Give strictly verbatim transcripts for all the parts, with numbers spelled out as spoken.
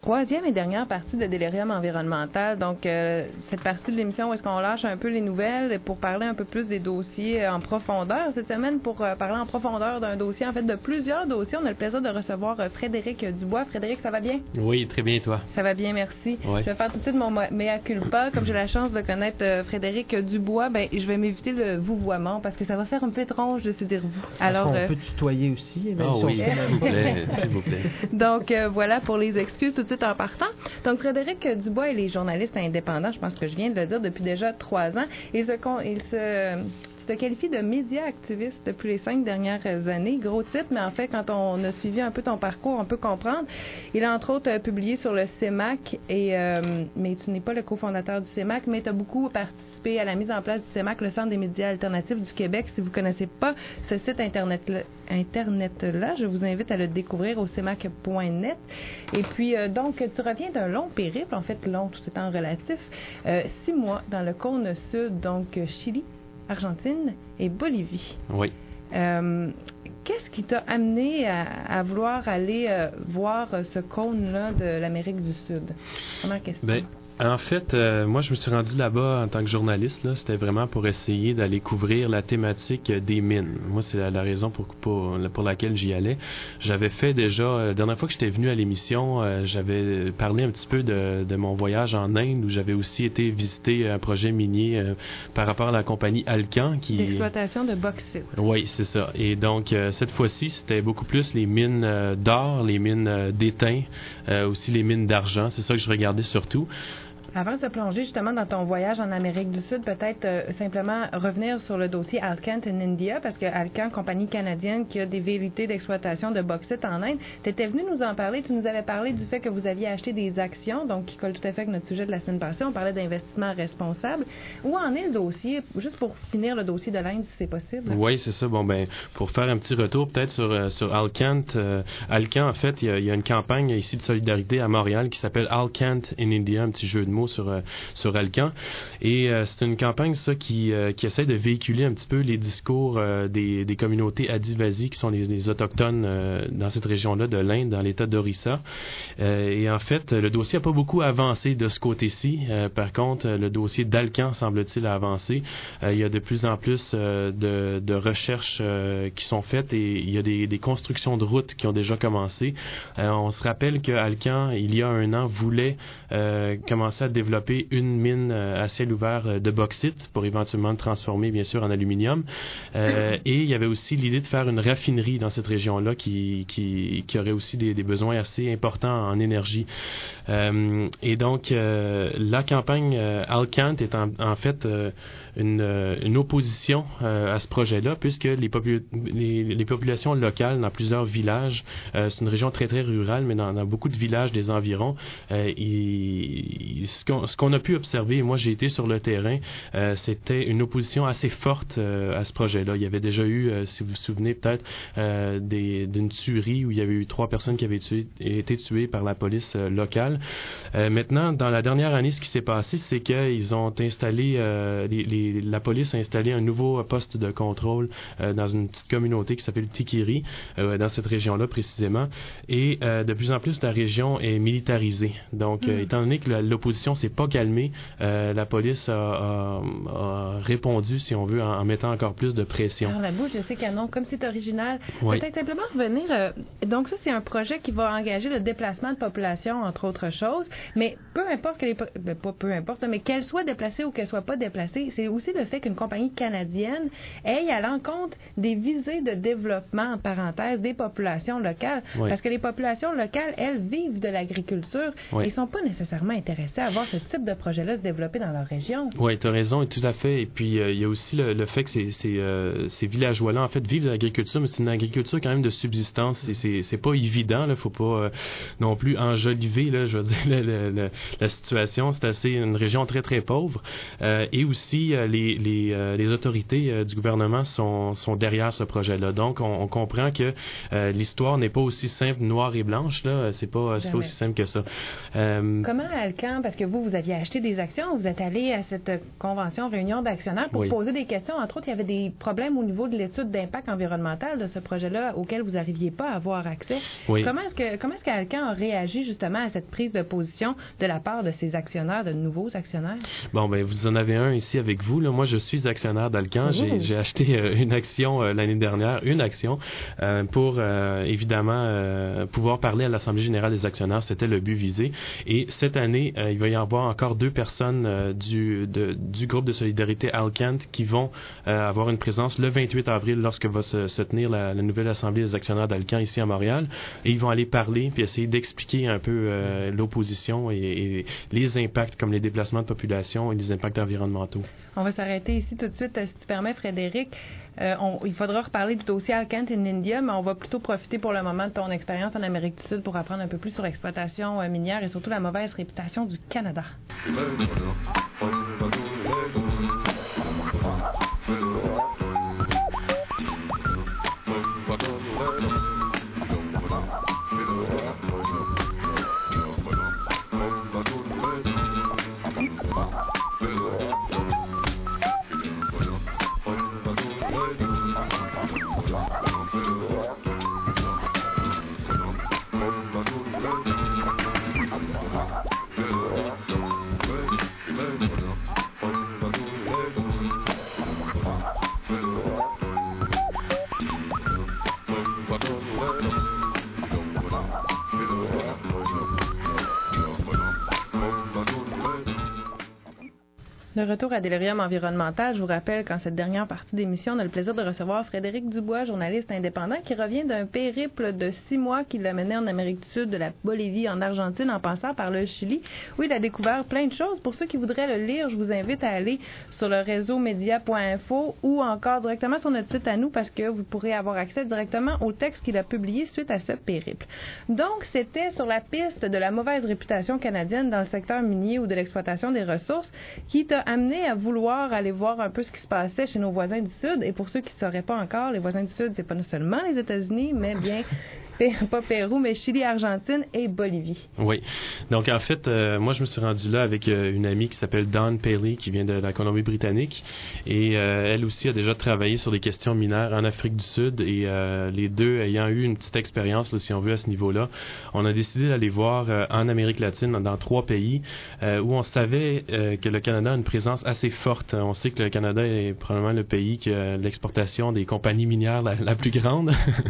troisième et dernière partie de Délirium environnemental. Donc, euh, cette partie de l'émission où est-ce qu'on lâche un peu les nouvelles pour parler un peu plus des dossiers en profondeur. Cette semaine, pour euh, parler en profondeur d'un dossier, en fait, de plusieurs dossiers, on a le plaisir de recevoir euh, Frédéric Dubois. Frédéric, ça va bien? Oui, très bien, et toi? Ça va bien, merci. Oui. Je vais faire tout de suite mon mea culpa. Comme j'ai la chance de connaître euh, Frédéric Dubois, ben, je vais m'éviter le vouvoiement parce que ça va faire un peu étrange de se dire vous. Alors, on euh... peut tutoyer aussi? Ah oh, oui, s'il vous plaît, s'il vous plaît. Donc, euh, voilà pour les excuses tout de suite en partant. Donc, Frédéric Dubois, il est journaliste indépendant, je pense que je viens de le dire, depuis déjà trois ans. Il se, il se, tu te qualifies de média activiste depuis les cinq dernières années. Gros titre, mais en fait, quand on a suivi un peu ton parcours, on peut comprendre. Il a entre autres euh, publié sur le C E M A C, et, euh, mais tu n'es pas le cofondateur du C E M A C, mais tu as beaucoup participé à la mise en place du C E M A C, le Centre des médias alternatifs du Québec. Si vous ne connaissez pas ce site Internet-là, Internet-là, je vous invite à le découvrir au c e m a c point net. Et puis, euh, donc, tu reviens d'un long périple, en fait, long, tout étant relatif, euh, six mois dans le cône sud, donc Chili, Argentine et Bolivie. Oui. Euh, qu'est-ce qui t'a amené à, à vouloir aller euh, voir ce cône-là de l'Amérique du Sud? Première question. Ben, en fait, euh, moi, je me suis rendu là-bas en tant que journaliste. Là, c'était vraiment pour essayer d'aller couvrir la thématique des mines. Moi, c'est la, la raison pour, pour, pour laquelle j'y allais. J'avais fait déjà, euh, la dernière fois que j'étais venu à l'émission, euh, j'avais parlé un petit peu de, de mon voyage en Inde, où j'avais aussi été visiter un projet minier euh, par rapport à la compagnie Alcan. Qui... D'exploitation de bauxite. Oui, c'est ça. Et donc, euh, cette fois-ci, c'était beaucoup plus les mines euh, d'or, les mines euh, d'étain, euh, aussi les mines d'argent. C'est ça que je regardais surtout. Avant de se plonger justement dans ton voyage en Amérique du Sud, peut-être euh, simplement revenir sur le dossier Alcan in India, parce que Alcan, compagnie canadienne qui a des velléités d'exploitation de bauxite en Inde, tu étais venu nous en parler. Tu nous avais parlé du fait que vous aviez acheté des actions, donc qui colle tout à fait avec notre sujet de la semaine passée. On parlait d'investissement responsable. Où en est le dossier, juste pour finir le dossier de l'Inde, si c'est possible? Oui, c'est ça. Bon, ben, pour faire un petit retour peut-être sur, euh, sur Alcan, euh, Alcan, en fait, il y, y a une campagne ici de solidarité à Montréal qui s'appelle Alcan in India, un petit jeu de mots sur, euh, sur Alcan. Et euh, c'est une campagne, ça, qui, euh, qui essaie de véhiculer un petit peu les discours euh, des, des communautés Adivasi, qui sont les, les autochtones euh, dans cette région-là de l'Inde, dans l'état d'Orissa. Euh, et en fait, le dossier n'a pas beaucoup avancé de ce côté-ci. Euh, par contre, le dossier d'Alcan, semble-t-il, a avancé. Euh, il y a de plus en plus euh, de, de recherches euh, qui sont faites et il y a des, des constructions de routes qui ont déjà commencé. Euh, on se rappelle que Alcan, il y a un an, voulait euh, commencer à développer une mine euh, à ciel ouvert euh, de bauxite pour éventuellement le transformer, bien sûr, en aluminium. Euh, et il y avait aussi l'idée de faire une raffinerie dans cette région-là qui, qui, qui aurait aussi des, des besoins assez importants en énergie. Euh, et donc, euh, la campagne euh, Alcan est en, en fait euh, une, une opposition euh, à ce projet-là, puisque les, popul- les, les populations locales dans plusieurs villages, euh, c'est une région très, très rurale, mais dans, dans beaucoup de villages des environs, euh, il, ce, qu'on, ce qu'on a pu observer, et moi j'ai été sur le terrain, euh, c'était une opposition assez forte euh, à ce projet-là. Il y avait déjà eu, euh, si vous vous souvenez peut-être, euh, des, d'une tuerie où il y avait eu trois personnes qui avaient tué, été tuées par la police euh, locale. Euh, maintenant, dans la dernière année, ce qui s'est passé, c'est qu'ils ont installé, euh, les, les, la police a installé un nouveau poste de contrôle euh, dans une petite communauté qui s'appelle Tikiri, euh, dans cette région-là précisément, et euh, de plus en plus la région est militarisée. Donc, mmh. euh, étant donné que la, l'opposition s'est pas calmée, euh, la police a, a, a répondu, si on veut, en, en mettant encore plus de pression. Alors, la bouche de ces canons, comme c'est original. Oui. Peut-être simplement revenir. Euh, donc, ça, c'est un projet qui va engager le déplacement de population, entre autres choses. Mais peu importe que les. Ben, pas peu importe, mais qu'elle soit déplacée ou qu'elle soit pas déplacée, c'est aussi le fait qu'une compagnie canadienne aille à l'encontre des visées de développement, en parenthèse, des populations locales. Oui. Parce que les populations locales, elles, vivent de l'agriculture oui. et ne sont pas nécessairement intéressées à voir ce type de projet-là se développer dans leur région. Oui, tu as raison, tout à fait. Et puis, euh, il y a aussi le, le fait que ces, ces, euh, ces villageois-là, en fait, vivent de l'agriculture, mais c'est une agriculture quand même de subsistance. C'est, c'est, c'est pas évident, là. Faut pas euh, non plus enjoliver, là, je veux dire, le, le, le, la situation. C'est assez une région très, très pauvre. Euh, et aussi, euh, les, les, euh, les autorités euh, du gouvernement sont, sont derrière ce projet-là. Donc, on, on comprend que euh, l'histoire n'est pas aussi simple, noire et blanche, là. C'est pas, c'est pas aussi simple que ça. Euh, Comment Alcan, parce que que vous, vous aviez acheté des actions, vous êtes allé à cette convention, réunion d'actionnaires pour oui. poser des questions. Entre autres, il y avait des problèmes au niveau de l'étude d'impact environnemental de ce projet-là auquel vous n'arriviez pas à avoir accès. Oui. Comment est-ce que comment est-ce qu'Alcan a réagi justement à cette prise de position de la part de ses actionnaires, de nouveaux actionnaires? Bon, ben vous en avez un ici avec vous. Là. Moi, je suis actionnaire d'Alcan. Mmh. J'ai, j'ai acheté euh, une action euh, l'année dernière, une action, euh, pour euh, évidemment euh, pouvoir parler à l'Assemblée générale des actionnaires. C'était le but visé. Et cette année, euh, il va y avoir encore deux personnes euh, du, de, du groupe de solidarité Alcan qui vont euh, avoir une présence le vingt-huit avril lorsque va se, se tenir la, la nouvelle Assemblée des actionnaires d'Alcan ici à Montréal. Et ils vont aller parler puis essayer d'expliquer un peu euh, l'opposition et, et les impacts comme les déplacements de population et les impacts environnementaux. On va s'arrêter ici tout de suite, si tu permets, Frédéric. Euh, on, il faudra reparler du dossier Alcan in India, mais on va plutôt profiter pour le moment de ton expérience en Amérique du Sud pour apprendre un peu plus sur l'exploitation euh, minière et surtout la mauvaise réputation du Canada. De retour à Delirium environnemental, je vous rappelle qu'en cette dernière partie d'émission, on a le plaisir de recevoir Frédéric Dubois, journaliste indépendant, qui revient d'un périple de six mois qui l'a mené en Amérique du Sud, de la Bolivie en Argentine, en passant par le Chili, où il a découvert plein de choses. Pour ceux qui voudraient le lire, je vous invite à aller sur le réseau média point info ou encore directement sur notre site à nous, parce que vous pourrez avoir accès directement au texte qu'il a publié suite à ce périple. Donc, c'était sur la piste de la mauvaise réputation canadienne dans le secteur minier ou de l'exploitation des ressources qui t'a amené à vouloir aller voir un peu ce qui se passait chez nos voisins du Sud. Et pour ceux qui ne sauraient pas encore, les voisins du Sud, c'est pas seulement les États-Unis, mais bien pas Pérou, mais Chili, Argentine et Bolivie. Oui. Donc, en fait, euh, moi, je me suis rendu là avec euh, une amie qui s'appelle Dawn Paley, qui vient de la Colombie-Britannique. Et euh, elle aussi a déjà travaillé sur des questions minières en Afrique du Sud. Et euh, les deux ayant eu une petite expérience, là, si on veut, à ce niveau-là, on a décidé d'aller voir euh, en Amérique latine, dans, dans trois pays, euh, où on savait euh, que le Canada a une présence assez forte. On sait que le Canada est probablement le pays qui a l'exportation des compagnies minières la, la plus grande.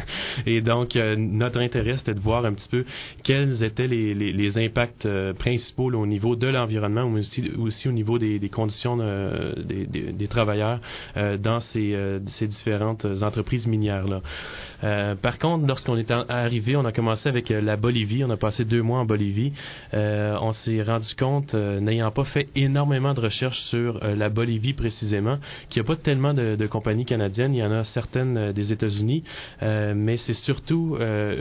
Et donc, euh, notre intérêt, c'était de voir un petit peu quels étaient les, les, les impacts euh, principaux là, au niveau de l'environnement, mais aussi, aussi au niveau des, des conditions euh, des, des, des travailleurs euh, dans ces, euh, ces différentes entreprises minières-là. Euh, par contre, lorsqu'on est arrivé, on a commencé avec euh, la Bolivie. On a passé deux mois en Bolivie. Euh, on s'est rendu compte, euh, n'ayant pas fait énormément de recherches sur euh, la Bolivie précisément, qu'il n'y a pas tellement de, de compagnies canadiennes. Il y en a certaines euh, des États-Unis, euh, mais c'est surtout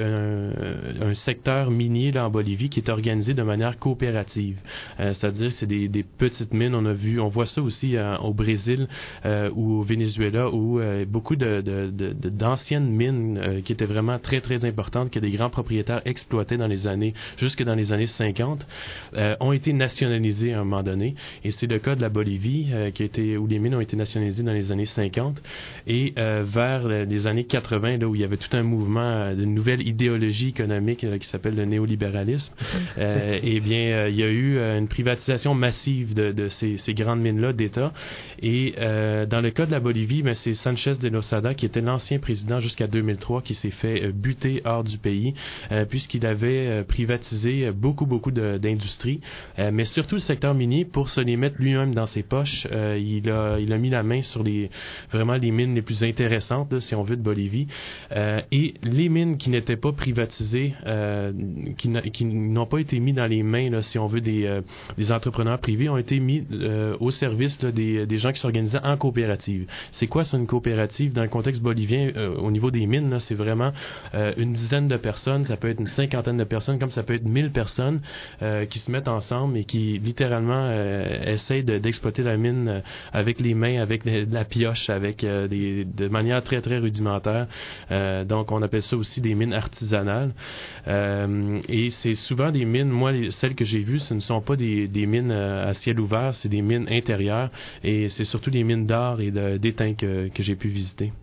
euh, un, un secteur minier là, en Bolivie qui est organisé de manière coopérative. Euh, c'est-à-dire que c'est des, des petites mines. On a vu, on voit ça aussi euh, au Brésil euh, ou au Venezuela où euh, beaucoup de, de, de, de, d'anciennes mines Euh, qui étaient vraiment très, très importantes, que des grands propriétaires exploitaient dans les années, jusque dans les années cinquante, euh, ont été nationalisées à un moment donné. Et c'est le cas de la Bolivie, euh, qui a été, où les mines ont été nationalisées dans les années cinquante. Et euh, vers les années quatre-vingts, là, où il y avait tout un mouvement d'une nouvelle idéologie économique là, qui s'appelle le néolibéralisme, euh, eh bien, euh, il y a eu euh, une privatisation massive de, de ces, ces grandes mines-là d'État. Et euh, dans le cas de la Bolivie, ben, c'est Sanchez de Lozada, qui était l'ancien président jusqu'à deux mille trois, qui s'est fait euh, buter hors du pays, euh, puisqu'il avait euh, privatisé beaucoup, beaucoup de, d'industries, euh, mais surtout le secteur minier, pour se les mettre lui-même dans ses poches. Euh, il, a, il a mis la main sur les vraiment les mines les plus intéressantes, là, si on veut, de Bolivie. Euh, et les mines qui n'étaient pas privatisées, euh, qui, n'a, qui n'ont pas été mis dans les mains, là, si on veut, des, euh, des entrepreneurs privés, ont été mis euh, au service là, des, des gens qui s'organisaient en coopérative. C'est quoi, ça, une coopérative dans le contexte bolivien euh, au niveau des mines? Là, c'est vraiment euh, une dizaine de personnes, ça peut être une cinquantaine de personnes, comme ça peut être mille personnes euh, qui se mettent ensemble et qui littéralement euh, essayent de, d'exploiter la mine euh, avec les mains, avec de, de la pioche, avec euh, des, de manière très très rudimentaire. Euh, donc on appelle ça aussi des mines mines artisanales. Euh, et c'est souvent des mines, moi, les, celles que j'ai vues, ce ne sont pas des, des mines euh, à ciel ouvert, c'est des mines intérieures. Et c'est surtout des mines d'or et de, d'étain que, que j'ai pu visiter.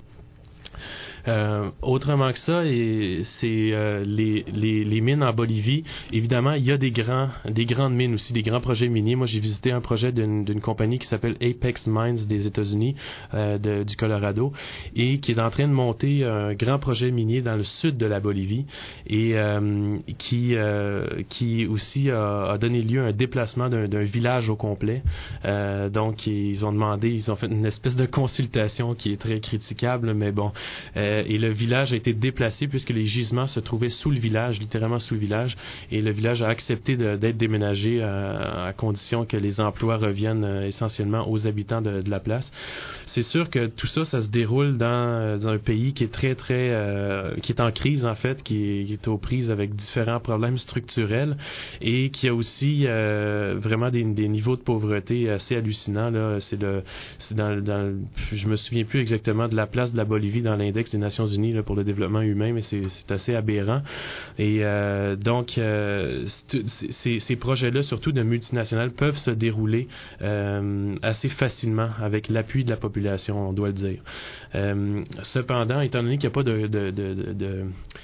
Euh, autrement que ça, et c'est euh, les, les, les mines en Bolivie. Évidemment, il y a des grands, des grandes mines aussi, des grands projets miniers. Moi, j'ai visité un projet d'une, d'une compagnie qui s'appelle Apex Mines des États-Unis, euh, de, du Colorado, et qui est en train de monter un grand projet minier dans le sud de la Bolivie, et euh, qui, euh, qui aussi a, a donné lieu à un déplacement d'un, d'un village au complet. Euh, donc, ils ont demandé, ils ont fait une espèce de consultation qui est très critiquable, mais bon. Euh, et le village a été déplacé puisque les gisements se trouvaient sous le village, littéralement sous le village, et le village a accepté de, d'être déménagé à, à condition que les emplois reviennent euh, essentiellement aux habitants de, de la place. C'est sûr que tout ça, ça se déroule dans, dans un pays qui est très, très, euh, qui est en crise en fait, qui est, qui est aux prises avec différents problèmes structurels et qui a aussi euh, vraiment des, des niveaux de pauvreté assez hallucinants. Là. C'est le, c'est dans, dans, je me souviens plus exactement de la place de la Bolivie dans l'index des Nations Unies là, pour le développement humain, mais c'est, c'est assez aberrant. Et euh, donc, euh, c'est, c'est, ces projets-là, surtout de multinationales, peuvent se dérouler euh, assez facilement avec l'appui de la population, on doit le dire. Euh, cependant, étant donné qu'il n'y a pas de, de, de, de, de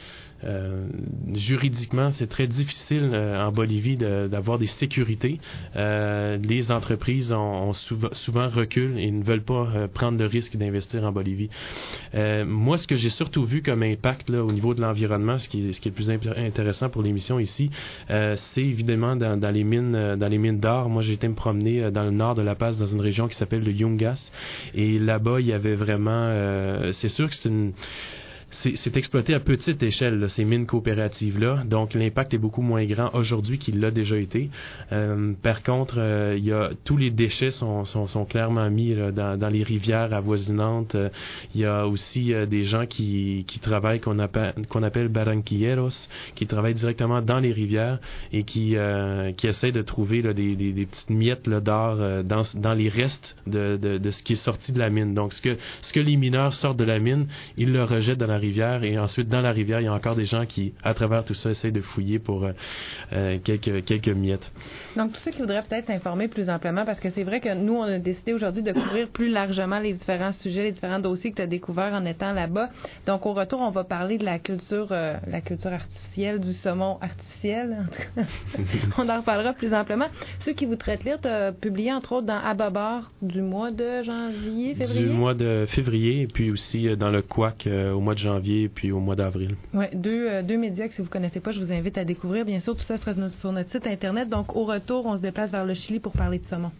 Euh, juridiquement, c'est très difficile euh, en Bolivie de, d'avoir des sécurités. Euh, les entreprises ont, ont souvent, souvent reculent et ne veulent pas euh, prendre le risque d'investir en Bolivie. Euh, moi, ce que j'ai surtout vu comme impact là, au niveau de l'environnement, ce qui est, ce qui est le plus imp- intéressant pour l'émission ici, euh, c'est évidemment dans, dans les mines, euh, dans les mines d'or. Moi, j'ai été me promener euh, dans le nord de La Paz, dans une région qui s'appelle le Yungas, et là-bas, il y avait vraiment, euh, c'est sûr que c'est une C'est, c'est exploité à petite échelle, là, ces mines coopératives-là. Donc, l'impact est beaucoup moins grand aujourd'hui qu'il l'a déjà été. Euh, par contre, euh, il y a, tous les déchets sont, sont, sont clairement mis là, dans, dans les rivières avoisinantes. Euh, il y a aussi euh, des gens qui, qui travaillent, qu'on appelle, qu'on appelle barranquilleros, qui travaillent directement dans les rivières et qui, euh, qui essaient de trouver là, des, des, des petites miettes là, d'or euh, dans, dans les restes de, de, de ce qui est sorti de la mine. Donc, ce que, ce que les mineurs sortent de la mine, ils le rejettent dans la rivière, et ensuite dans la rivière il y a encore des gens qui à travers tout ça essayent de fouiller pour euh, euh, quelques, quelques miettes. Donc tous ceux qui voudraient peut-être s'informer plus amplement, parce que c'est vrai que nous on a décidé aujourd'hui de couvrir plus largement les différents sujets, les différents dossiers que tu as découverts en étant là-bas. Donc au retour on va parler de la culture euh, la culture artificielle, du saumon artificiel. On en reparlera plus amplement. Ceux qui voudraient te lire, tu as publié entre autres dans Ababar du mois de janvier, février? Du mois de février, et puis aussi euh, dans le Quack euh, au mois de janvier, puis au mois d'avril. Oui, deux, euh, deux médias que si vous ne connaissez pas, je vous invite à découvrir. Bien sûr, tout ça sera sur notre site Internet. Donc, au retour, on se déplace vers le Chili pour parler de saumon.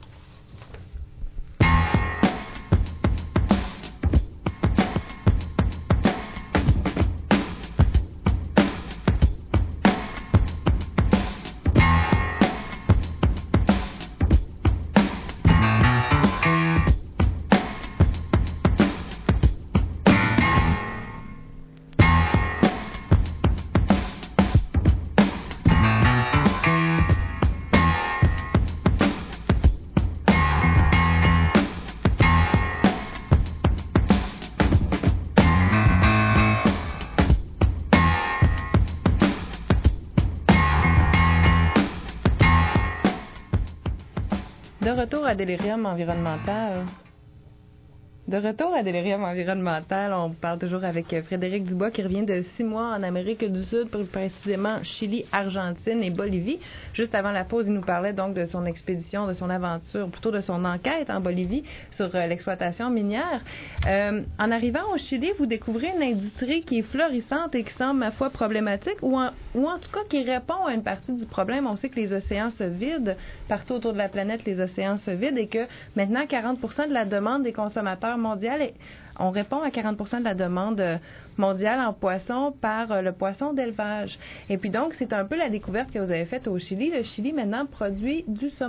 De retour à Delirium environnemental. De retour à Delirium environnemental, on parle toujours avec Frédéric Dubois qui revient de six mois en Amérique du Sud, plus précisément Chili, Argentine et Bolivie. Juste avant la pause, il nous parlait donc de son expédition, de son aventure, plutôt de son enquête en Bolivie sur euh, l'exploitation minière. Euh, en arrivant au Chili, vous découvrez une industrie qui est florissante et qui semble, ma foi, problématique, ou en, ou en tout cas qui répond à une partie du problème. On sait que les océans se vident, partout autour de la planète, les océans se vident, et que maintenant, quarante pour cent de la demande des consommateurs mondiale, et on répond à quarante pour cent de la demande mondiale en poisson par le poisson d'élevage. Et puis donc, c'est un peu la découverte que vous avez faite au Chili. Le Chili, maintenant, produit du saumon.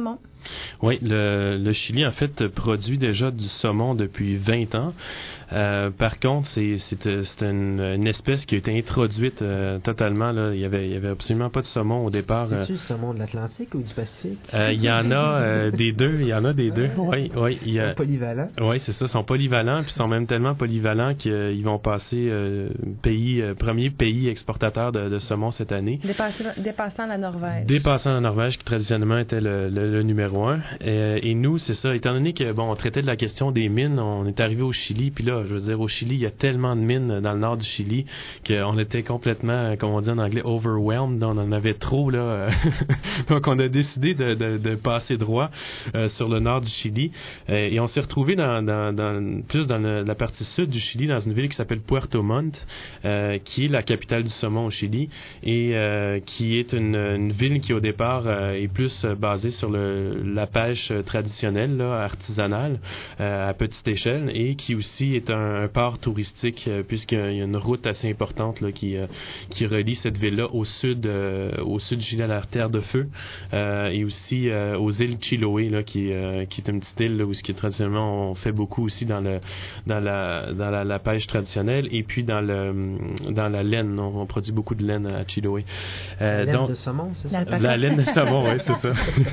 Oui, le, le Chili, en fait, produit déjà du saumon depuis vingt ans. Euh, par contre, c'est, c'est, c'est une, une espèce qui a été introduite euh, totalement. Là. Il y avait, il y avait absolument pas de saumon au départ. C'est-tu le saumon de l'Atlantique ou du Pacifique? Euh, il y en a euh, des deux. Il y en a des deux. Oui, oui. Ils sont polyvalents. Oui, c'est ça. Ils sont polyvalents, puis ils sont même tellement polyvalents qu'ils euh, vont passer euh, pays, euh, premier pays exportateur de, de saumon cette année. Dépassant, dépassant la Norvège. Dépassant la Norvège, qui traditionnellement était le, le, le numéro un. Et, et nous, c'est ça. Étant donné que bon, on traitait de la question des mines, on est arrivé au Chili, puis là, je veux dire, au Chili, il y a tellement de mines dans le nord du Chili qu'on était complètement, comme on dit en anglais, overwhelmed. On en avait trop, là. Donc, on a décidé de, de, de passer droit euh, sur le nord du Chili. Euh, et on s'est retrouvé dans, dans, dans, plus dans le, la partie sud du Chili, dans une ville qui s'appelle Puerto Montt, euh, qui est la capitale du saumon au Chili, et euh, qui est une, une ville qui, au départ, euh, est plus euh, basée sur le, la pêche traditionnelle, là, artisanale, euh, à petite échelle, et qui aussi est un, un port touristique, euh, puisqu'il y a une route assez importante là, qui, euh, qui relie cette ville-là au sud, euh, au sud du Chili, à la Terre de Feu, euh, et aussi euh, aux îles Chiloé, là, qui, euh, qui est une petite île là, où ce qui traditionnellement on fait beaucoup aussi dans le dans la dans la, la pêche traditionnelle, et puis dans le dans la laine, on, on produit beaucoup de laine à Chiloé. Euh, la laine donc, de saumon, c'est ça? La laine de saumon, oui, c'est ça.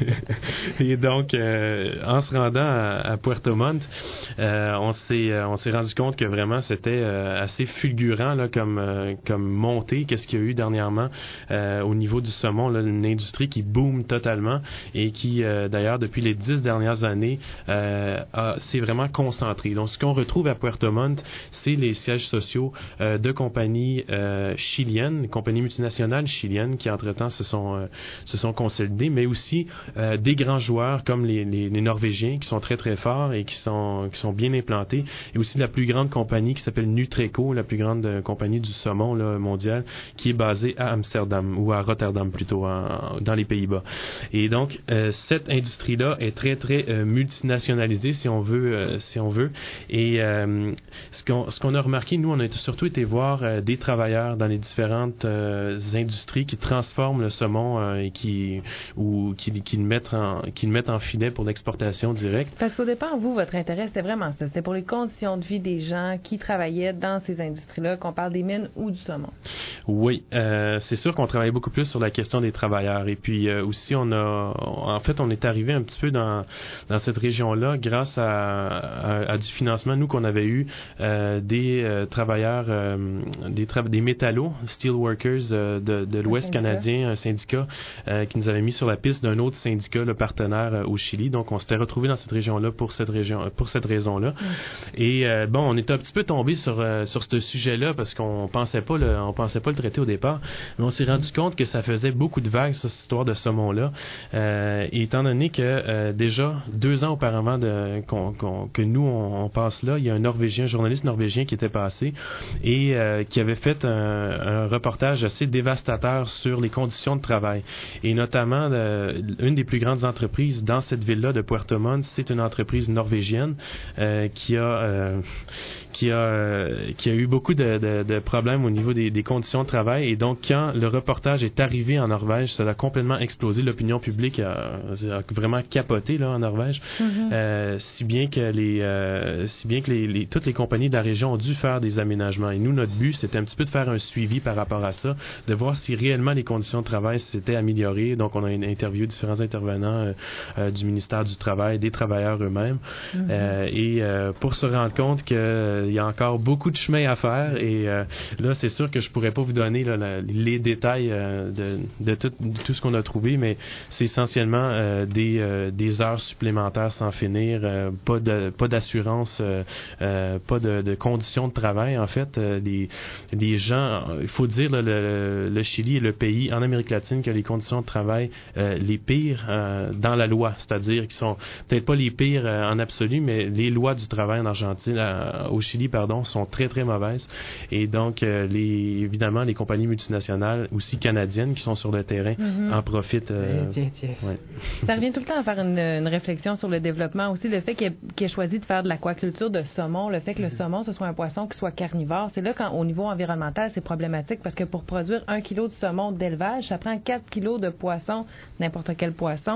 Et donc, euh, en se rendant à, à Puerto Montt, euh, on s'est on s'est rendu compte que vraiment c'était euh, assez fulgurant là, comme euh, comme montée. Qu'est-ce qu'il y a eu dernièrement euh, au niveau du saumon, là, une industrie qui boom totalement et qui euh, d'ailleurs depuis les dix dernières années euh, a, s'est vraiment concentrée. Donc, ce qu'on retrouve à Puerto Montt, c'est les sièges sociaux euh, de compagnies euh, chiliennes, compagnies multinationales chiliennes qui entre-temps se sont euh, se sont consolidées, mais aussi euh, des grands joueurs comme les, les, les Norvégiens qui sont très très forts et qui sont qui sont bien implantés, et aussi la plus grande compagnie qui s'appelle Nutreco, la plus grande euh, compagnie du saumon là, mondiale, qui est basée à Amsterdam ou à Rotterdam plutôt, en, dans les Pays-Bas. Et donc euh, cette industrie-là est très très euh, multinationalisée si on veut euh, si on veut. Et euh, ce qu'on ce qu'on a remarqué, nous, on a surtout été voir euh, des travailleurs dans les différentes euh, industries qui transforment le saumon euh, et qui ou qui, qui le mettent en qui le mettent en filet pour l'exportation directe. Parce qu'au départ, vous, votre intérêt, c'était vraiment ça. C'était pour les conditions de vie des gens qui travaillaient dans ces industries-là, qu'on parle des mines ou du saumon. Oui, euh, c'est sûr qu'on travaillait beaucoup plus sur la question des travailleurs. Et puis euh, aussi, on a, en fait, on est arrivé un petit peu dans dans cette région-là grâce à, à, à du financement, nous, qu'on avait eu euh, des euh, travailleurs, euh, des, tra- des métallos, steelworkers euh, de, de l'Ouest canadien, un syndicat euh, qui nous avait mis sur la piste d'un autre syndicat, le partenaire euh, au Chili. Donc, on s'était retrouvé dans cette région-là pour cette région, pour cette raison-là. Mm. Et euh, bon, on était un petit peu tombé sur euh, sur ce sujet-là parce qu'on pensait pas le, on pensait pas le traiter au départ, mais on s'est rendu compte que ça faisait beaucoup de vagues, cette histoire de saumon-là. Euh, et étant donné que euh, déjà deux ans auparavant de, qu'on, qu'on, que nous on, on passe là, il y a un Norvégien, un journaliste norvégien qui était passé et euh, qui avait fait un, un reportage assez dévastateur sur les conditions de travail. Et notamment, euh, une des plus grandes entreprises dans cette ville-là de Puerto Montt, c'est une entreprise norvégienne euh, qui a euh, qui a euh, qui a eu beaucoup de, de, de problèmes au niveau des, des conditions de travail. Et donc, quand le reportage est arrivé en Norvège, ça a complètement explosé. L'opinion publique a, a vraiment capoté là en Norvège, mm-hmm. euh, si bien que les euh, si bien que les, les toutes les compagnies de la région ont dû faire des aménagements. Et nous, notre but, c'était un petit peu de faire un suivi par rapport à ça, de voir si réellement les conditions de travail s'étaient améliorées. Donc, on a interviewé différents intervenants euh, euh, du ministère du Travail, des travailleurs eux-mêmes, mm-hmm. euh, et euh, pour se rendre compte qu'il euh, y a encore beaucoup de chemin à faire. Et euh, là, c'est sûr que je pourrais pas vous donner là, la, les détails euh, de, de, tout, de tout ce qu'on a trouvé, mais c'est essentiellement euh, des, euh, des heures supplémentaires sans finir, euh, pas de pas d'assurance, euh, euh, pas de, de conditions de travail. En fait, euh, les, les gens, il faut dire là, le, le Chili est le pays en Amérique latine qui a les conditions de travail euh, les pires euh, dans la loi, c'est-à-dire qu'ils sont peut-être pas les pires euh, en absolu, mais les lois du travail en Argentine, euh, au Chili, pardon, sont très très mauvaises. Et donc, euh, les, évidemment, les compagnies multinationales, aussi canadiennes, qui sont sur le terrain, mm-hmm. en profitent. Euh, tiens, tiens. Ouais. Ça revient tout le temps à faire une, une réflexion sur le développement aussi, le fait qu'il ait, qu'il ait choisi de faire de l'aquaculture de saumon, le fait que mm-hmm. le saumon, ce soit un poisson qui soit carnivore. C'est là qu'au niveau environnemental, c'est problématique parce que pour produire un kilo de saumon d'élevage, ça prend quatre kilos de poisson, n'importe quel poisson, oui.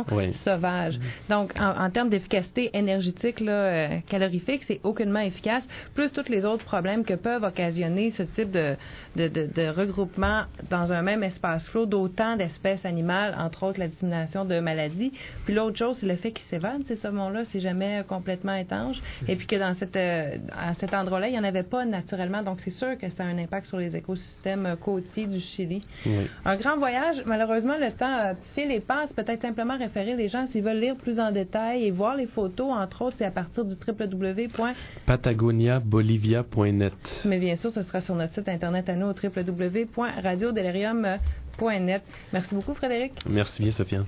sauvage. Donc, en, en termes d'efficacité énergétique, là, euh, calorifique, c'est aucunement efficace, plus tous les autres problèmes que peuvent occasionner ce type de, de, de, de regroupement dans un même espace clos d'autant d'espèces animales, entre autres la dissémination de maladies. Puis l'autre chose, c'est le fait qu'ils s'évadent, ces saumons-là, c'est jamais complètement étanche. Et puis que dans cette, euh, à cet endroit-là, il n'y en avait pas naturellement. Donc, c'est sûr que ça a un impact sur les écosystèmes côtiers du Chili. Oui. Un grand voyage, malheureusement, le temps euh, file et passe. Peut-être simplement référer les gens s'ils veulent lire plus en détail et voir les photos, entre autres, c'est à partir du w w w point patagonia bolivia point net. Mais bien sûr, ce sera sur notre site internet à nous au w w w point radio delirium point net. Merci beaucoup, Frédéric. Merci bien, Sofiane.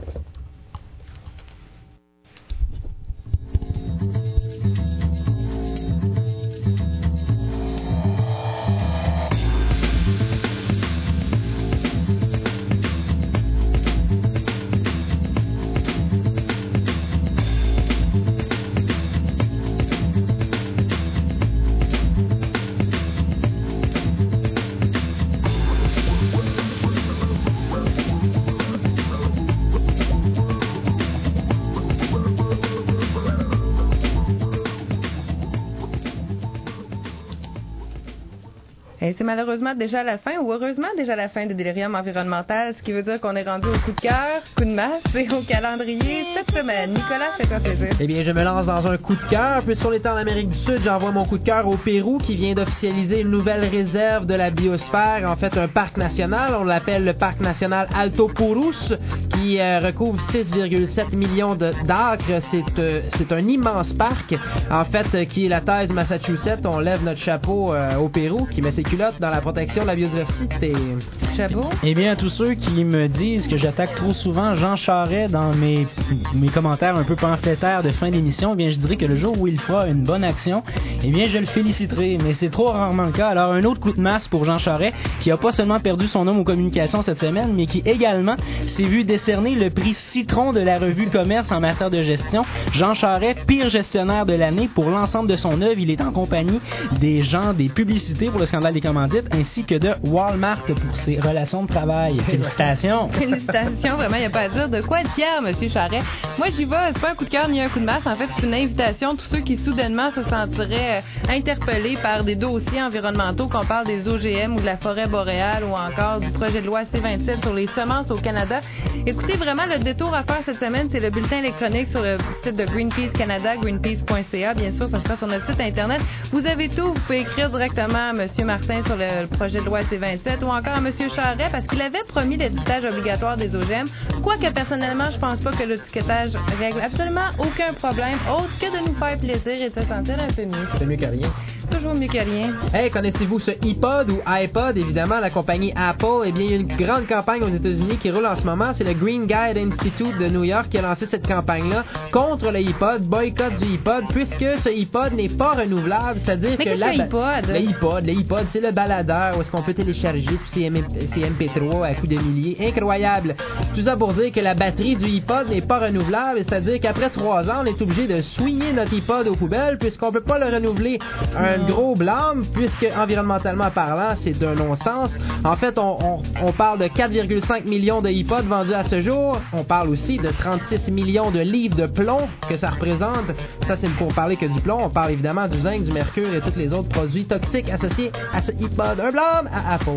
Et c'est malheureusement déjà la fin, ou heureusement déjà la fin de Délirium environnemental, ce qui veut dire qu'on est rendu au coup de cœur, coup de masse et au calendrier cette semaine. Nicolas, fais-toi plaisir. Eh bien, je me lance dans un coup de cœur. Puisqu'on est en Amérique du Sud, j'envoie mon coup de cœur au Pérou qui vient d'officialiser une nouvelle réserve de la biosphère, en fait un parc national. On l'appelle le parc national Alto Purus, qui euh, recouvre six virgule sept millions de, d'acres. C'est, euh, c'est un immense parc, en fait, euh, qui est la thèse Massachusetts. On lève notre chapeau euh, au Pérou, qui met ses culottes dans la protection de la biodiversité. Chapeau. Eh bien, à tous ceux qui me disent que j'attaque trop souvent Jean Charest dans mes, mes commentaires un peu pamphlétaires de fin d'émission, eh bien, je dirais que le jour où il fera une bonne action, eh bien, je le féliciterai. Mais c'est trop rarement le cas. Alors, un autre coup de masse pour Jean Charest, qui a pas seulement perdu son homme aux communications cette semaine, mais qui également s'est vu décerner le prix Citron de la revue Commerce en matière de gestion. Jean Charest, pire gestionnaire de l'année pour l'ensemble de son œuvre. Il est en compagnie des gens des publicités pour le scandale des commandites, ainsi que de Walmart pour ses relations de travail. Félicitations! Félicitations, vraiment, il n'y a pas à dire. De quoi être fier, M. Charest? Moi, j'y vais, c'est pas un coup de cœur ni un coup de masse. En fait, c'est une invitation. Tous ceux qui, soudainement, se sentiraient interpellés par des dossiers environnementaux, qu'on parle des O G M ou de la forêt boréale ou encore du projet de loi C vingt-sept sur les semences au Canada. Écoutez, vraiment, le détour à faire cette semaine, c'est le bulletin électronique sur le site de Greenpeace Canada, greenpeace point c a. Bien sûr, ça sera sur notre site Internet. Vous avez tout. Vous pouvez écrire directement à M. Martin sur le projet de loi C vingt-sept ou encore à M. Charest parce qu'il avait promis l'étiquetage obligatoire des O G M. Quoique, personnellement, je pense pas que l'étiquetage règle absolument aucun problème autre que de nous faire plaisir et de se sentir un peu mieux. C'est mieux que rien. Toujours mieux que rien. Hey, connaissez-vous ce iPod ou iPod? Évidemment, la compagnie Apple. Eh bien, il y a une grande campagne aux États-Unis qui roule en ce moment. C'est le Green Guide Institute de New York qui a lancé cette campagne-là contre le iPod, boycott du iPod, puisque ce iPod n'est pas renouvelable. C'est-à-dire Mais que qu'est-ce la... que l'iPod? Le iPod, le iPod, c'est le baladeur où est-ce qu'on peut télécharger tous ces M P trois à coups de milliers. Incroyable. Tout ça pour dire que la batterie du iPod n'est pas renouvelable. C'est-à-dire qu'après trois ans, on est obligé de swinguer notre iPod aux poubelles puisqu'on peut pas le renouveler. Un gros blâme, puisque environnementalement parlant, c'est d'un non-sens. En fait, on, on, on parle de quatre virgule cinq millions de iPods vendus à ce jour. On parle aussi de trente-six millions de livres de plomb que ça représente. Ça, c'est pour parler que du plomb. On parle évidemment du zinc, du mercure et tous les autres produits toxiques associés à ce iPod. Un blâme à Apple.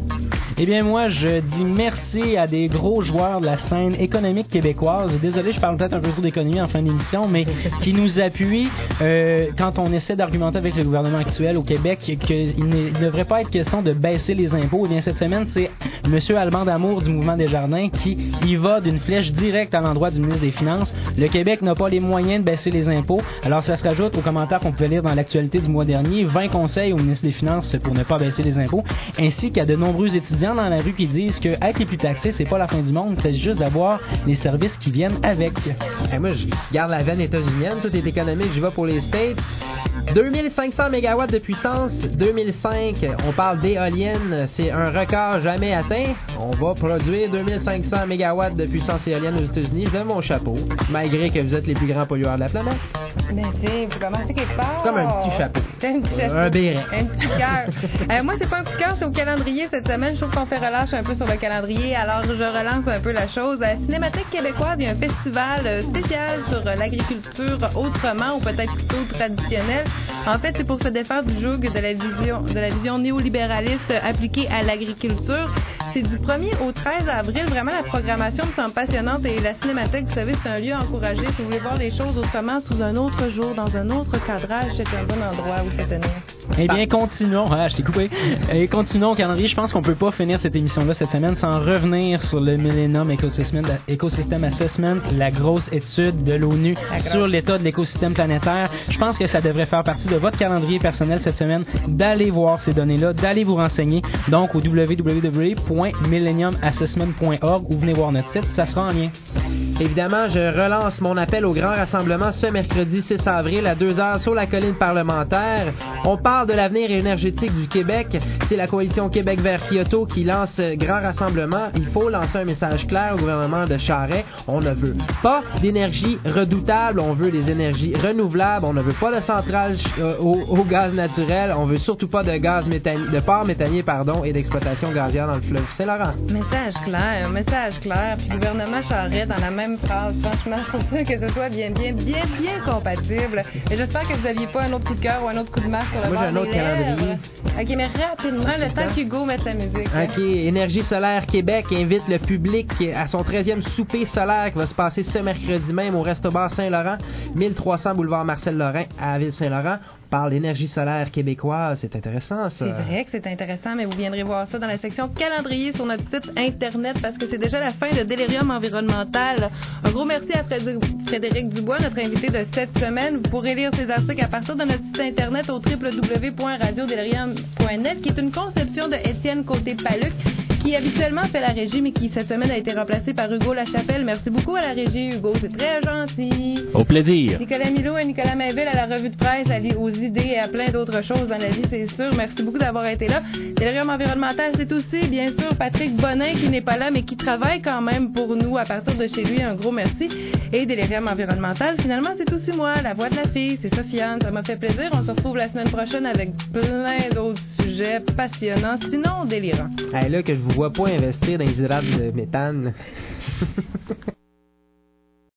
Eh bien, moi, je dis merci à des gros joueurs de la scène économique québécoise. Désolé, je parle peut-être un peu trop d'économie en fin d'émission, mais qui nous appuient euh, quand on essaie d'argumenter avec le gouvernement actuel au Québec qu'il ne devrait pas être question de baisser les impôts. Eh bien, cette semaine, c'est M. Alban Damour du Mouvement Desjardins qui y va d'une flèche directe à l'endroit du ministre des Finances. Le Québec n'a pas les moyens de baisser les impôts. Alors, ça se rajoute aux commentaires qu'on pouvait lire dans l'actualité du mois dernier. vingt conseils au ministre des Finances pour ne pas baisser les impôts, ainsi qu'il y a de nombreux étudiants dans la rue qui disent que être les plus taxés, c'est pas la fin du monde, c'est juste d'avoir les services qui viennent avec. Hey, moi, je garde la veine états-unienne, tout est économique, je vais pour les States. deux mille cinq cents mégawatts de puissance. deux mille cinq, on parle d'éoliennes. C'est un record jamais atteint. On va produire deux mille cinq cents mégawatts de puissance éolienne aux États-Unis. Je lève mon chapeau, malgré que vous êtes les plus grands pollueurs de la planète. Mais tu sais, vous commencez quelque part. Comme un petit chapeau. Un petit chapeau. Un béret. Un petit coup de cœur. euh, moi, c'est pas un coup de cœur, c'est au calendrier cette semaine. Je trouve qu'on fait relâche un peu sur le calendrier. Alors, je relance un peu la chose. À la Cinémathèque québécoise, il y a un festival spécial sur l'agriculture autrement, ou peut-être plutôt traditionnelle. En fait, c'est pour se défaire du joug de la vision, de la vision néolibéraliste appliquée à l'agriculture. C'est du premier au treize avril. Vraiment, la programmation me semble passionnante et la Cinémathèque, vous savez, c'est un lieu encouragé. Si vous voulez voir les choses autrement, sous un autre jour, dans un autre cadrage, c'est un bon endroit où se tenir. Eh bien, continuons. Ah, je t'ai coupé. Et continuons au calendrier. Je pense qu'on peut pas finir cette émission-là cette semaine sans revenir sur le Millennium Ecosystem, Ecosystem Assessment, la grosse étude de l'ONU sur l'état de l'écosystème planétaire. Je pense que ça devrait faire partie de votre calendrier personnel cette semaine, d'aller voir ces données-là, d'aller vous renseigner. Donc, au w w w point millennium assessment point org ou venez voir notre site, ça sera en lien. Évidemment, je relance mon appel au grand rassemblement ce mercredi six avril à deux heures sur la colline parlementaire. On parle de l'avenir énergétique du Québec. C'est la coalition Québec vers Kyoto qui lance grand rassemblement. Il faut lancer un message clair au gouvernement de Charest. On ne veut pas d'énergie redoutable, on veut des énergies renouvelables. On ne veut pas de centrales euh, au, au gaz naturel. On veut surtout pas de gaz méthanier, de porc méthanier pardon, et d'exploitation gazière dans le fleuve Saint-Laurent. Message clair, message clair. Puis le gouvernement Charest dans la même phrase. Franchement, je trouve ça que ce soit bien, bien, bien, bien compatible. Et j'espère que vous n'aviez pas un autre coup de cœur ou un autre coup de marque sur le Moi, bord j'ai un autre des lèvres. calendrier. OK, mais rapidement, le temps qu'Hugo mette la musique. OK, Énergie solaire Québec invite le public à son treizième souper solaire qui va se passer ce mercredi même au Resto-Bar Saint-Laurent, mille trois cents boulevard Marcel-Lorrain à Ville-Saint-Laurent. On parle d'énergie solaire québécoise, c'est intéressant ça. C'est vrai que c'est intéressant, mais vous viendrez voir ça dans la section calendrier sur notre site internet parce que c'est déjà la fin de Délirium environnemental. Un gros merci à Frédéric Dubois, notre invité de cette semaine. Vous pourrez lire ses articles à partir de notre site internet au w w w point radio delirium point net, qui est une conception de Étienne Côté-Paluc, qui habituellement fait la régie, mais qui cette semaine a été remplacé par Hugo Lachapelle. Merci beaucoup à la régie, Hugo, c'est très gentil. Au plaisir. Nicolas Milot et Nicolas Mainville à la revue de presse, aux idées et à plein d'autres choses dans la vie, c'est sûr. Merci beaucoup d'avoir été là. Délirium environnemental, c'est aussi, bien sûr, Patrick Bonin qui n'est pas là, mais qui travaille quand même pour nous à partir de chez lui. Un gros merci. Et Délirium environnemental, finalement, c'est aussi moi, la voix de la fille, c'est Sofiane. Ça m'a fait plaisir. On se retrouve la semaine prochaine avec plein d'autres sujets passionnants, sinon délirants. Hey, là que je vous vois pas investir dans les hydrates de méthane.